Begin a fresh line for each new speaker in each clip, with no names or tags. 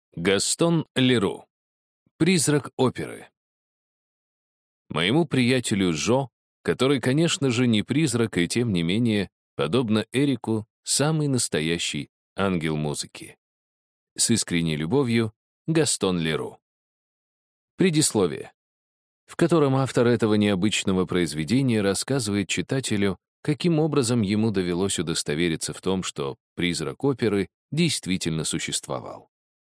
Гастон Леру. Призрак оперы. Моему приятелю Жо, который, конечно же, не призрак, и тем не менее, подобно Эрику, самый настоящий ангел музыки. С искренней любовью, Гастон Леру. Предисловие, в котором автор этого необычного произведения рассказывает читателю, каким образом ему довелось удостовериться в том, что призрак оперы действительно существовал.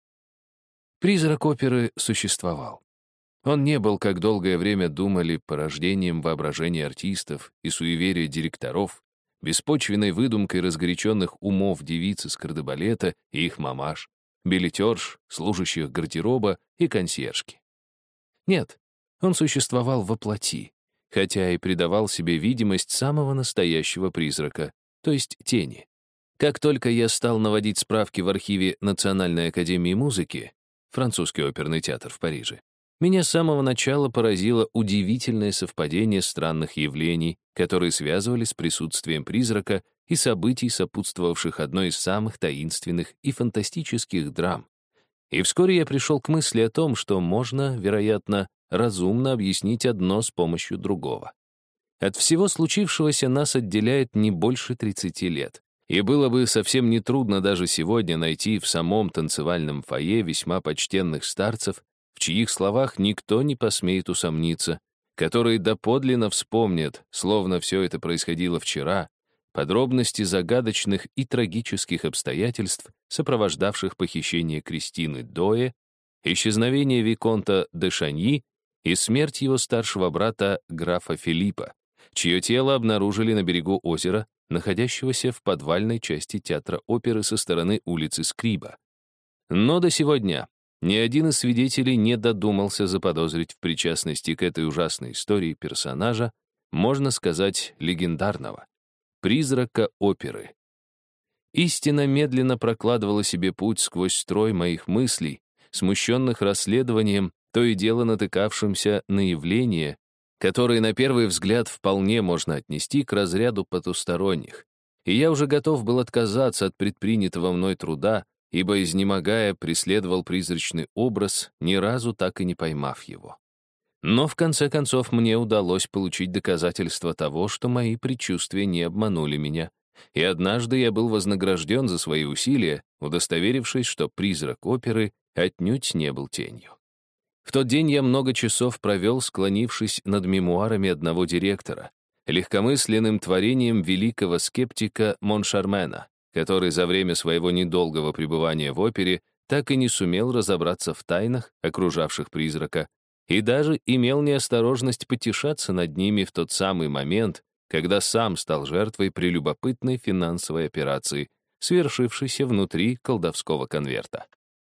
Призрак оперы существовал. Он не был, как долгое время думали, порождением воображения артистов и суеверия директоров, беспочвенной выдумкой разгоряченных умов девиц из кардебалета и их мамаш, билетерш, служащих гардероба и консьержки. Нет, он существовал во плоти, хотя и придавал себе видимость самого настоящего призрака, то есть тени. Как только я стал наводить справки в архиве Национальной академии музыки, французский оперный театр в Париже, меня с самого начала поразило удивительное совпадение странных явлений, которые связывали с присутствием призрака и событий, сопутствовавших одной из самых таинственных и фантастических драм. И вскоре я пришел к мысли о том, что можно, вероятно, разумно объяснить одно с помощью другого. От всего случившегося нас отделяет не больше 30 лет. И было бы совсем нетрудно даже сегодня найти в самом танцевальном фойе весьма почтенных старцев, в чьих словах никто не посмеет усомниться, которые доподлинно вспомнят, словно все это происходило вчера, подробности загадочных и трагических обстоятельств, сопровождавших похищение Кристины Дое, исчезновение Виконта де Шаньи и смерть его старшего брата графа Филиппа, чье тело обнаружили на берегу озера, находящегося в подвальной части театра оперы со стороны улицы Скриба. Но до сего дня ни один из свидетелей не додумался заподозрить в причастности к этой ужасной истории персонажа, можно сказать, легендарного, призрака оперы. Истина медленно прокладывала себе путь сквозь строй моих мыслей, смущенных расследованием, то и дело натыкавшимся на явления, которые на первый взгляд вполне можно отнести к разряду потусторонних. И я уже готов был отказаться от предпринятого мной труда, ибо, изнемогая, преследовал призрачный образ, ни разу так и не поймав его. Но в конце концов мне удалось получить доказательство того, что мои предчувствия не обманули меня, и однажды я был вознагражден за свои усилия, удостоверившись, что призрак оперы отнюдь не был тенью. В тот день я много часов провел, склонившись над мемуарами одного директора, легкомысленным творением великого скептика Моншармена, который за время своего недолгого пребывания в опере так и не сумел разобраться в тайнах, окружавших призрака, и даже имел неосторожность потешаться над ними в тот самый момент, когда сам стал жертвой прелюбопытной финансовой операции, свершившейся внутри колдовского конверта.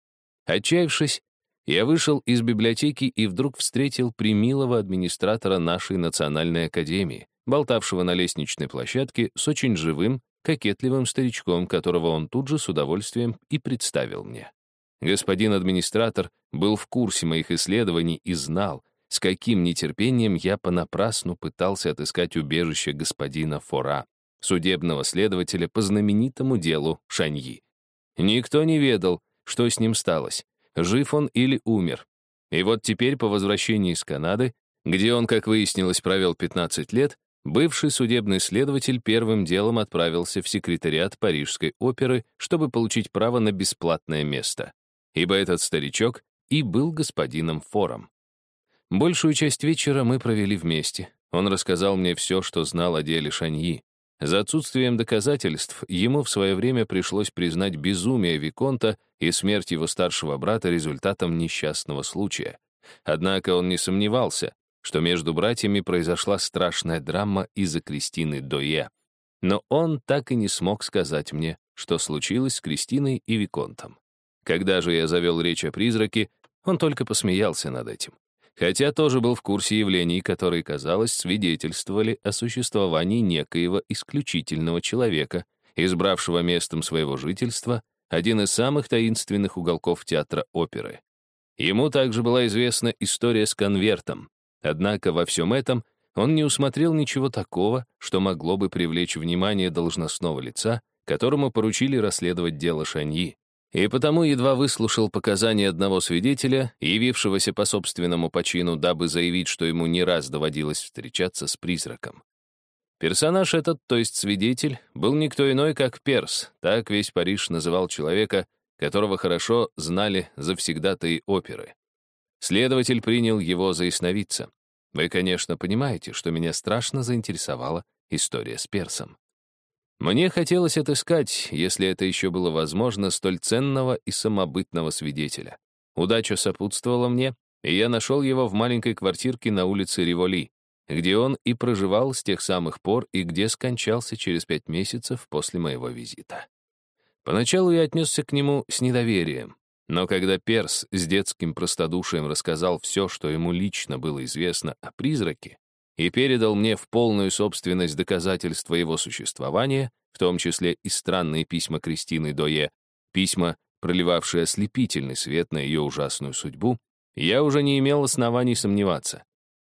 Отчаявшись, я вышел из библиотеки и вдруг встретил примилого администратора нашей национальной академии, болтавшего на лестничной площадке с очень живым, кокетливым старичком, которого он тут же с удовольствием и представил мне. Господин администратор был в курсе моих исследований и знал, с каким нетерпением я понапрасну пытался отыскать убежище господина Фора, судебного следователя по знаменитому делу Шаньи. Никто не ведал, что с ним сталось, жив он или умер. И вот теперь, по возвращении из Канады, где он, как выяснилось, провел 15 лет, бывший судебный следователь первым делом отправился в секретариат Парижской оперы, чтобы получить право на бесплатное место, ибо этот старичок и был господином Фором. Большую часть вечера мы провели вместе. Он рассказал мне все, что знал о деле Шаньи. За отсутствием доказательств ему в свое время пришлось признать безумие Виконта и смерть его старшего брата результатом несчастного случая. Однако он не сомневался, что между братьями произошла страшная драма из-за Кристины Дое. Но он так и не смог сказать мне, что случилось с Кристиной и Виконтом. Когда же я завел речь о призраке, он только посмеялся над этим. Хотя тоже был в курсе явлений, которые, казалось, свидетельствовали о существовании некоего исключительного человека, избравшего местом своего жительства один из самых таинственных уголков театра оперы. Ему также была известна история с конвертом, однако во всем этом он не усмотрел ничего такого, что могло бы привлечь внимание должностного лица, которому поручили расследовать дело Шаньи, И потому едва выслушал показания одного свидетеля, явившегося по собственному почину, дабы заявить, что ему не раз доводилось встречаться с призраком. Персонаж этот, то есть свидетель, был никто иной, как Перс, так весь Париж называл человека, которого хорошо знали завсегдатаи оперы. Следователь принял его за ясновидца. Вы, конечно, понимаете, что меня страшно заинтересовала история с Персом. Мне хотелось отыскать, если это еще было возможно, столь ценного и самобытного свидетеля. Удача сопутствовала мне, и я нашел его в маленькой квартирке на улице Риволи, где он и проживал с тех самых пор и где скончался через 5 месяцев после моего визита. Поначалу я отнесся к нему с недоверием, но когда Перс с детским простодушием рассказал все, что ему лично было известно о призраке, и передал мне в полную собственность доказательства его существования, в том числе и странные письма Кристины Дое, письма, проливавшие ослепительный свет на ее ужасную судьбу, я уже не имел оснований сомневаться.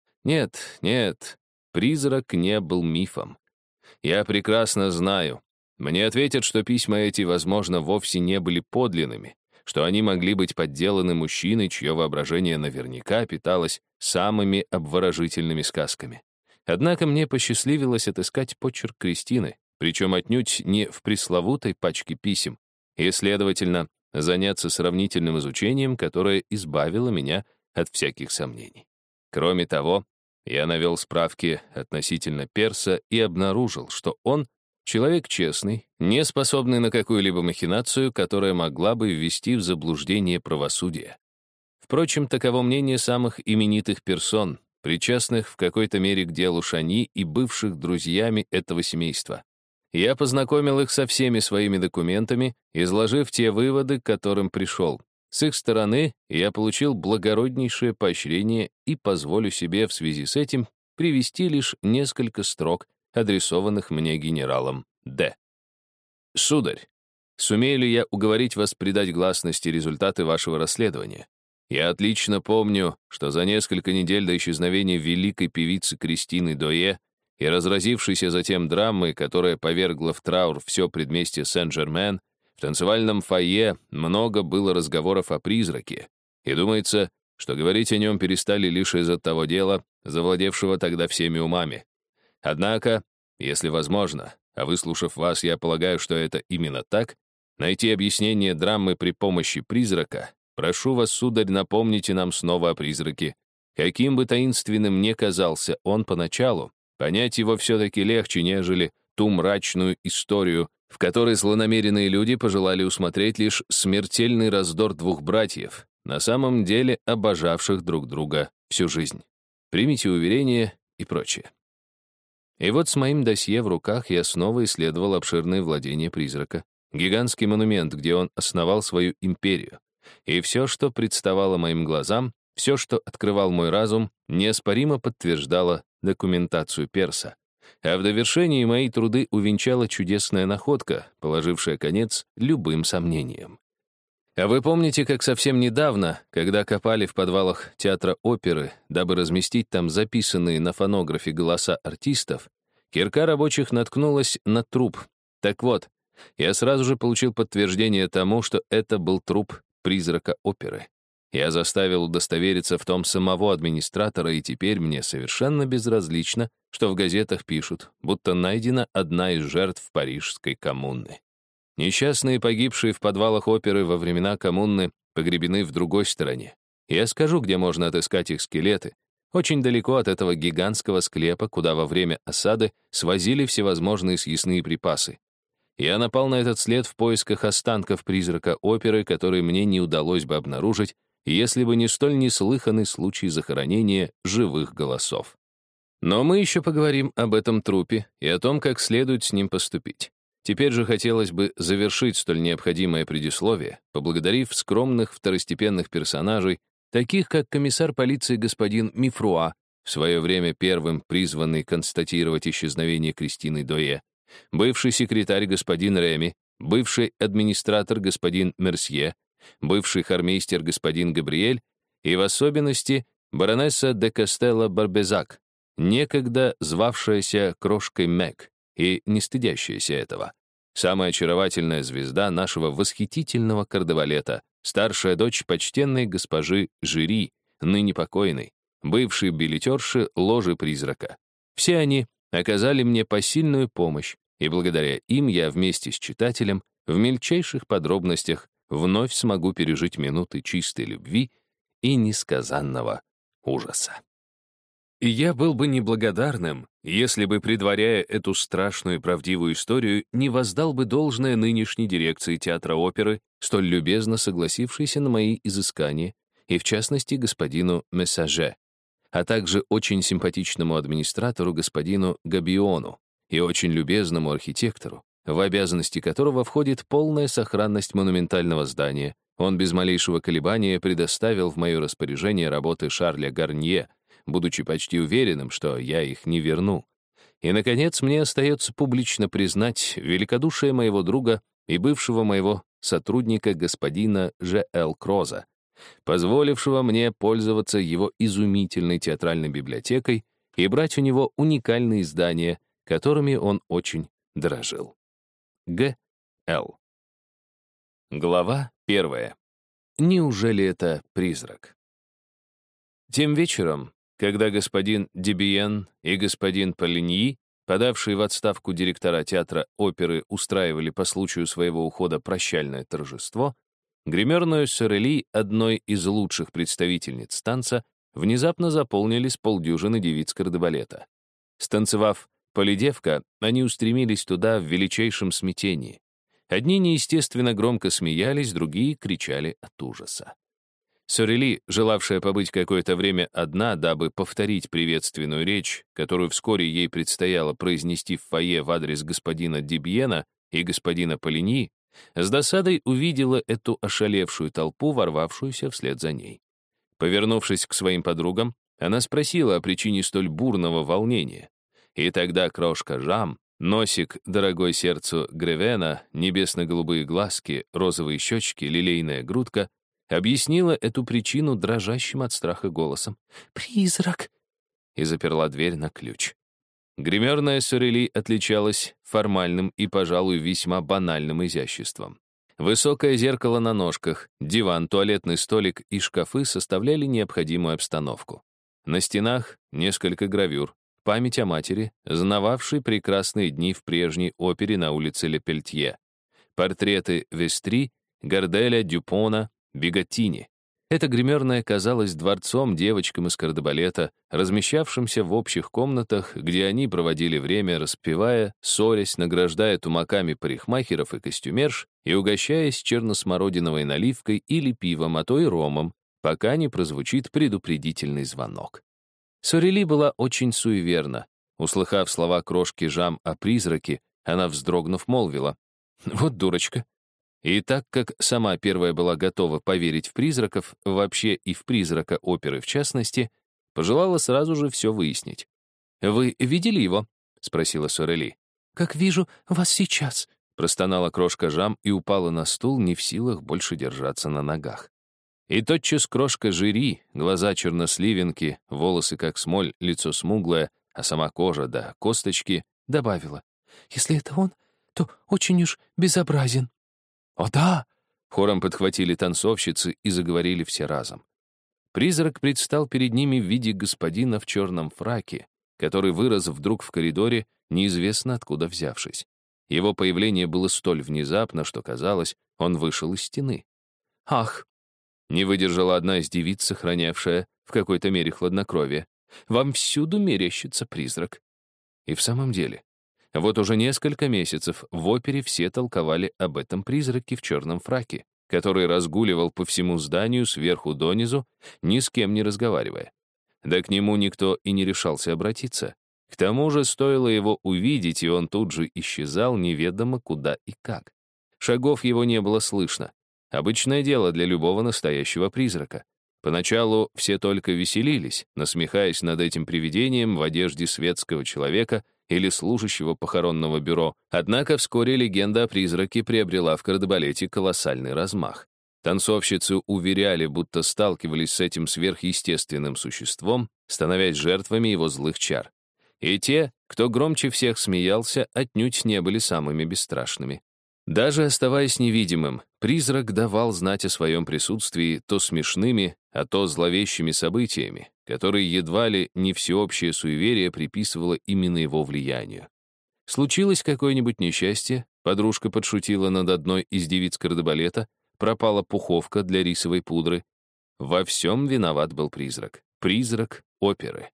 Нет, призрак не был мифом. Я прекрасно знаю. Мне ответят, что письма эти, возможно, вовсе не были подлинными, что они могли быть подделаны мужчиной, чье воображение наверняка питалось самыми обворожительными сказками. Однако мне посчастливилось отыскать почерк Кристины, причем отнюдь не в пресловутой пачке писем, и, следовательно, заняться сравнительным изучением, которое избавило меня от всяких сомнений. Кроме того, я навел справки относительно Перса и обнаружил, что он человек честный, не способный на какую-либо махинацию, которая могла бы ввести в заблуждение правосудие. Впрочем, таково мнение самых именитых персон, причастных в какой-то мере к делу Шани и бывших друзьями этого семейства. Я познакомил их со всеми своими документами, изложив те выводы, к которым пришел. С их стороны я получил благороднейшее поощрение и позволю себе в связи с этим привести лишь несколько строк, адресованных мне генералом Д. «Сударь, сумею ли я уговорить вас придать гласности результаты вашего расследования? Я отлично помню, что за несколько недель до исчезновения великой певицы Кристины Дое и разразившейся затем драмы, которая повергла в траур все предместье Сен-Жермен, в танцевальном фойе много было разговоров о призраке, и думается, что говорить о нем перестали лишь из-за того дела, завладевшего тогда всеми умами. Однако, если возможно, а выслушав вас, я полагаю, что это именно так, найти объяснение драмы при помощи призрака, прошу вас, сударь, напомните нам снова о призраке. Каким бы таинственным ни казался он поначалу, понять его все-таки легче, нежели ту мрачную историю, в которой злонамеренные люди пожелали усмотреть лишь смертельный раздор двух братьев, на самом деле обожавших друг друга всю жизнь. Примите уверение и прочее. И вот с моим досье в руках я снова исследовал обширные владения призрака, гигантский монумент, где он основал свою империю. И все, что представало моим глазам, все, что открывал мой разум, неоспоримо подтверждало документацию Перса. А в довершении мои труды увенчала чудесная находка, положившая конец любым сомнениям. А вы помните, как совсем недавно, когда копали в подвалах театра оперы, дабы разместить там записанные на фонографе голоса артистов, кирка рабочих наткнулась на труп. Так вот, я сразу же получил подтверждение тому, что это был труп призрака оперы. Я заставил удостовериться в том самого администратора, и теперь мне совершенно безразлично, что в газетах пишут, будто найдена одна из жертв парижской коммуны. Несчастные, погибшие в подвалах оперы во времена коммуны, погребены в другой стороне. Я скажу, где можно отыскать их скелеты. Очень далеко от этого гигантского склепа, куда во время осады свозили всевозможные съестные припасы. Я напал на этот след в поисках останков призрака оперы, который мне не удалось бы обнаружить, если бы не столь неслыханный случай захоронения живых голосов. Но мы еще поговорим об этом трупе и о том, как следует с ним поступить. Теперь же хотелось бы завершить столь необходимое предисловие, поблагодарив скромных второстепенных персонажей, таких как комиссар полиции господин Мифруа, в свое время первым призванный констатировать исчезновение Кристины Дое, бывший секретарь господин Реми, бывший администратор господин Мерсье, бывший хормейстер господин Габриэль и в особенности баронесса де Кастелло-Барбезак, некогда звавшаяся крошкой Мэг и не стыдящаяся этого. самая очаровательная звезда нашего восхитительного кардебалета, старшая дочь почтенной госпожи Жюри, ныне покойной, бывшей билетерши ложи призрака. Все они оказали мне посильную помощь, и благодаря им я вместе с читателем в мельчайших подробностях вновь смогу пережить минуты чистой любви и несказанного ужаса. И я был бы неблагодарным, если бы, предваряя эту страшную и правдивую историю, не воздал бы должное нынешней дирекции театра оперы, столь любезно согласившейся на мои изыскания, и в частности господину Мессаже, а также очень симпатичному администратору господину Габиону и очень любезному архитектору, в обязанности которого входит полная сохранность монументального здания. Он без малейшего колебания предоставил в мое распоряжение работы Шарля Гарнье, будучи почти уверенным, что я их не верну. И, наконец, мне остается публично признать великодушие моего друга и бывшего моего сотрудника господина Ж.Л. Кроза, позволившего мне пользоваться его изумительной театральной библиотекой и брать у него уникальные издания, которыми он очень дорожил. Г.Л. Глава 1. Неужели это призрак? Тем вечером, когда господин Дебиен и господин Полиньи, подавшие в отставку директора театра оперы, устраивали по случаю своего ухода прощальное торжество, гримерную Сорели, одной из лучших представительниц танца, внезапно заполнили с полдюжины девиц кардебалета. Станцевав «Полидевка», они устремились туда в величайшем смятении. Одни неестественно громко смеялись, другие кричали от ужаса. Сорели, желавшая побыть какое-то время одна, дабы повторить приветственную речь, которую вскоре ей предстояло произнести в фойе в адрес господина Дебьена и господина Полиньи, с досадой увидела эту ошалевшую толпу, ворвавшуюся вслед за ней. Повернувшись к своим подругам, она спросила о причине столь бурного волнения. И тогда крошка Жам, носик дорогой сердцу Гревена, небесно-голубые глазки, розовые щечки, лилейная грудка, объяснила эту причину дрожащим от страха голосом. «Призрак!» и заперла дверь на ключ. Гримерная Сорели отличалась формальным и, пожалуй, весьма банальным изяществом. Высокое зеркало на ножках, диван, туалетный столик и шкафы составляли необходимую обстановку. На стенах несколько гравюр, память о матери, знававшей прекрасные дни в прежней опере на улице Лепельтье, портреты Вестри, Гарделя, Дюпона, Бигаттини. Эта гримерная казалась дворцом девочкам из кардебалета, размещавшимся в общих комнатах, где они проводили время, распевая, ссорясь, награждая тумаками парикмахеров и костюмерш и угощаясь черносмородиновой наливкой или пивом, а то и ромом, пока не прозвучит предупредительный звонок. Сорели была очень суеверна. Услыхав слова крошки Жам о призраке, она, вздрогнув, молвила: «Вот дурочка». И так как сама первая была готова поверить в призраков, вообще и в призрака оперы в частности, пожелала сразу же все выяснить. «Вы видели его?» — спросила Сорели. «Как вижу вас сейчас», — простонала крошка Жам и упала на стул, не в силах больше держаться на ногах. И тотчас крошка Жюри, глаза черносливенки, волосы как смоль, лицо смуглое, а сама кожа да косточки, добавила: «Если это он, то очень уж безобразен». «О да!» — хором подхватили танцовщицы и заговорили все разом. Призрак предстал перед ними в виде господина в черном фраке, который вырос вдруг в коридоре, неизвестно откуда взявшись. Его появление было столь внезапно, что, казалось, он вышел из стены. «Ах!» — не выдержала одна из девиц, сохранявшая в какой-то мере хладнокровие. «Вам всюду мерещится призрак». И в самом деле, вот уже несколько месяцев в опере все толковали об этом призраке в черном фраке, который разгуливал по всему зданию сверху донизу, ни с кем не разговаривая. Да к нему никто и не решался обратиться. К тому же стоило его увидеть, и он тут же исчезал неведомо куда и как. Шагов его не было слышно. Обычное дело для любого настоящего призрака. Поначалу все только веселились, насмехаясь над этим привидением в одежде светского человека или служащего похоронного бюро. Однако вскоре легенда о призраке приобрела в кардебалете колоссальный размах. Танцовщицы уверяли, будто сталкивались с этим сверхъестественным существом, становясь жертвами его злых чар. И те, кто громче всех смеялся, отнюдь не были самыми бесстрашными. Даже оставаясь невидимым, призрак давал знать о своем присутствии то смешными, а то зловещими событиями, которые едва ли не всеобщее суеверие приписывало именно его влиянию. Случилось какое-нибудь несчастье, подружка подшутила над одной из девиц кардебалета, пропала пуховка для рисовой пудры. Во всем виноват был призрак. Призрак оперы.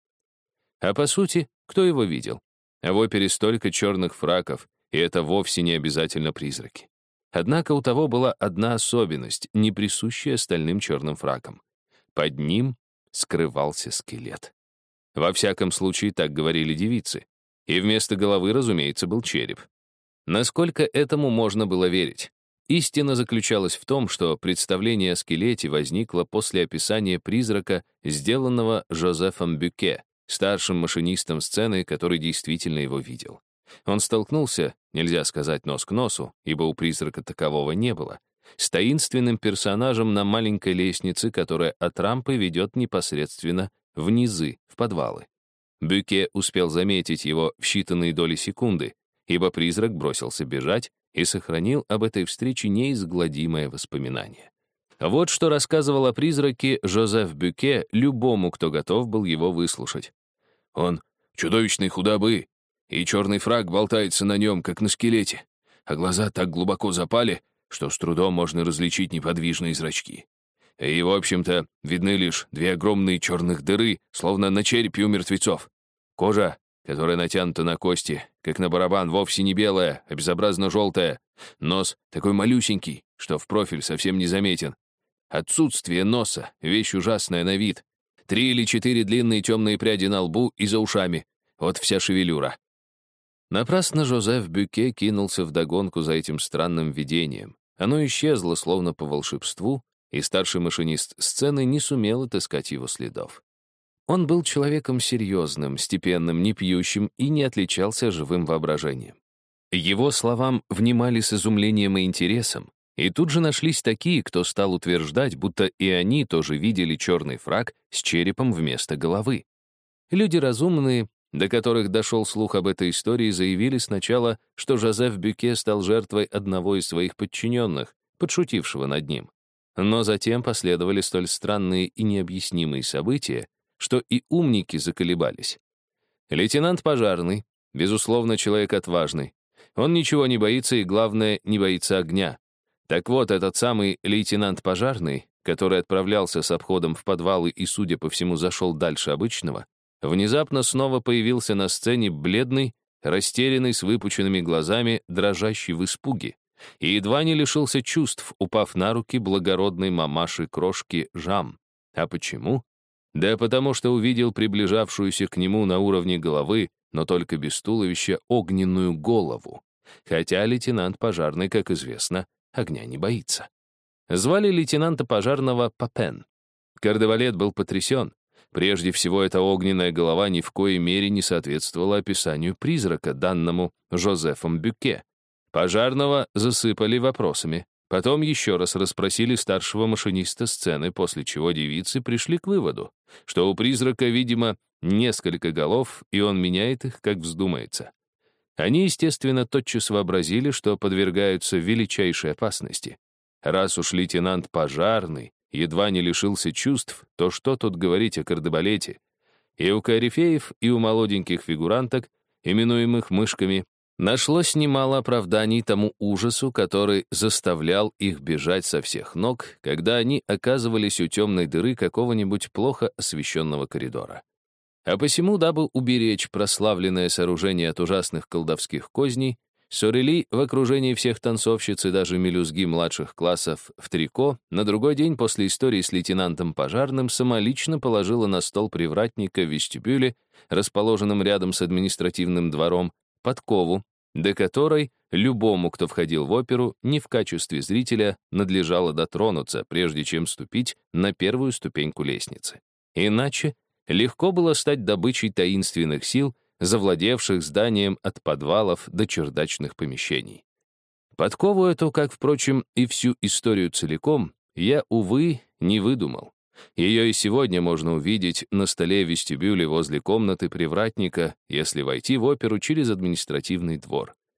А по сути, кто его видел? В опере столько черных фраков, и это вовсе не обязательно призраки. Однако у того была одна особенность, не присущая остальным черным фракам. Под ним скрывался скелет. Во всяком случае, так говорили девицы. И вместо головы, разумеется, был череп. Насколько этому можно было верить? Истина заключалась в том, что представление о скелете возникло после описания призрака, сделанного Жозефом Бюке, старшим машинистом сцены, который действительно его видел. Он столкнулся, нельзя сказать нос к носу, ибо у призрака такового не было, с таинственным персонажем на маленькой лестнице, которая от рампы ведет непосредственно в низы, в подвалы. Бюке успел заметить его в считанные доли секунды, ибо призрак бросился бежать и сохранил об этой встрече неизгладимое воспоминание. Вот что рассказывал о призраке Жозеф Бюке любому, кто готов был его выслушать. Он чудовищной худобы, и черный фрак болтается на нем, как на скелете, а глаза так глубоко запали, что с трудом можно различить неподвижные зрачки. И, в общем-то, видны лишь две огромные черных дыры, словно на черепе у мертвецов. Кожа, которая натянута на кости, как на барабан, вовсе не белая, а безобразно-желтая. Нос такой малюсенький, что в профиль совсем не заметен. Отсутствие носа — вещь ужасная на вид. 3 или 4 длинные темные пряди на лбу и за ушами. Вот вся шевелюра. Напрасно Жозеф Бюке кинулся вдогонку за этим странным видением. Оно исчезло, словно по волшебству, и старший машинист сцены не сумел отыскать его следов. Он был человеком серьезным, степенным, не пьющим и не отличался живым воображением. Его словам внимали с изумлением и интересом, и тут же нашлись такие, кто стал утверждать, будто и они тоже видели черный фрак с черепом вместо головы. Люди разумные, до которых дошел слух об этой истории, заявили сначала, что Жозеф Бюке стал жертвой одного из своих подчиненных, подшутившего над ним. Но затем последовали столь странные и необъяснимые события, что и умники заколебались. Лейтенант пожарный, безусловно, человек отважный. Он ничего не боится и, главное, не боится огня. Так вот, этот самый лейтенант пожарный, который отправлялся с обходом в подвалы и, судя по всему, зашел дальше обычного, внезапно снова появился на сцене бледный, растерянный, с выпученными глазами, дрожащий в испуге, и едва не лишился чувств, упав на руки благородной мамаши-крошки Жам. А почему? Да потому что увидел приближавшуюся к нему на уровне головы, но только без туловища, огненную голову. Хотя лейтенант пожарный, как известно, огня не боится. Звали лейтенанта пожарного Папен. Кардебалет был потрясен. Прежде всего, эта огненная голова ни в коей мере не соответствовала описанию призрака, данному Жозефом Бюке. Пожарного засыпали вопросами. Потом еще раз расспросили старшего машиниста сцены, после чего девицы пришли к выводу, что у призрака, видимо, несколько голов, и он меняет их, как вздумается. Они, естественно, тотчас вообразили, что подвергаются величайшей опасности. Раз уж лейтенант пожарный едва не лишился чувств, то что тут говорить о кардебалете? И у корифеев, и у молоденьких фигуранток, именуемых мышками, нашлось немало оправданий тому ужасу, который заставлял их бежать со всех ног, когда они оказывались у темной дыры какого-нибудь плохо освещенного коридора. А посему, дабы уберечь прославленное сооружение от ужасных колдовских козней, Сорели в окружении всех танцовщиц и даже мелюзги младших классов в трико на другой день после истории с лейтенантом пожарным самолично положила на стол привратника в вестибюле, расположенном рядом с административным двором, подкову, до которой любому, кто входил в оперу, не в качестве зрителя надлежало дотронуться, прежде чем ступить на первую ступеньку лестницы. Иначе легко было стать добычей таинственных сил, завладевших зданием от подвалов до чердачных помещений. Подкову эту, как, впрочем, и всю историю целиком, я, увы, не выдумал. Ее и сегодня можно увидеть на столе в вестибюле возле комнаты привратника, если войти в оперу через административный двор.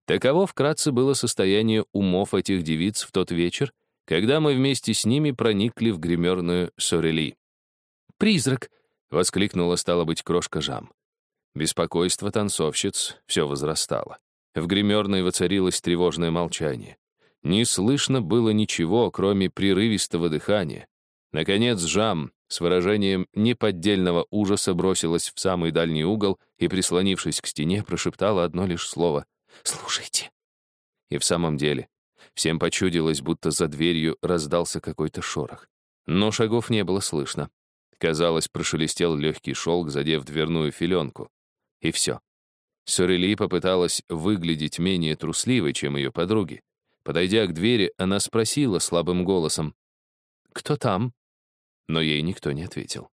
Таково вкратце было состояние умов этих девиц в тот вечер, когда мы вместе с ними проникли в гримерную Сорели. «Призрак!» — воскликнула, стало быть, крошка Жам. Беспокойство танцовщиц все возрастало. В гримерной воцарилось тревожное молчание. Не слышно было ничего, кроме прерывистого дыхания. Наконец Жам с выражением неподдельного ужаса бросилась в самый дальний угол и, прислонившись к стене, прошептала одно лишь слово «Слушайте». И в самом деле, всем почудилось, будто за дверью раздался какой-то шорох. Но шагов не было слышно. Казалось, прошелестел легкий шелк, задев дверную филенку. И все. Сорели попыталась выглядеть менее трусливой, чем ее подруги. Подойдя к двери, она спросила слабым голосом «Кто там?». Но ей никто не ответил.